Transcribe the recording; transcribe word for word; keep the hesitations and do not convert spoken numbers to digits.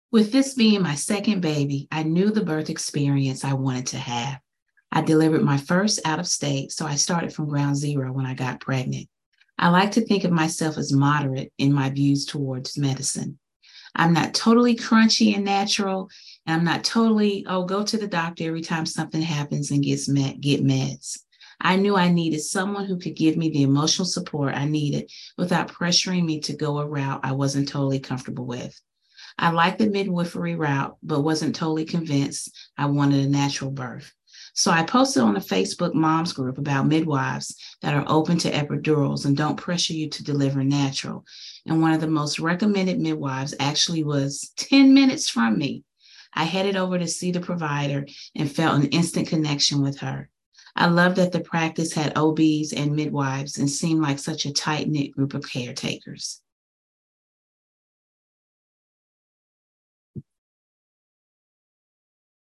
With this being my second baby, I knew the birth experience I wanted to have. I delivered my first out of state, so I started from ground zero when I got pregnant. I like to think of myself as moderate in my views towards medicine. I'm not totally crunchy and natural, and I'm not totally, oh, go to the doctor every time something happens and gets met, get meds. I knew I needed someone who could give me the emotional support I needed without pressuring me to go a route I wasn't totally comfortable with. I liked the midwifery route, but wasn't totally convinced I wanted a natural birth. So I posted on the Facebook moms group about midwives that are open to epidurals and don't pressure you to deliver natural. And one of the most recommended midwives actually was ten minutes from me. I headed over to see the provider and felt an instant connection with her. I loved that the practice had O Bs and midwives and seemed like such a tight-knit group of caretakers.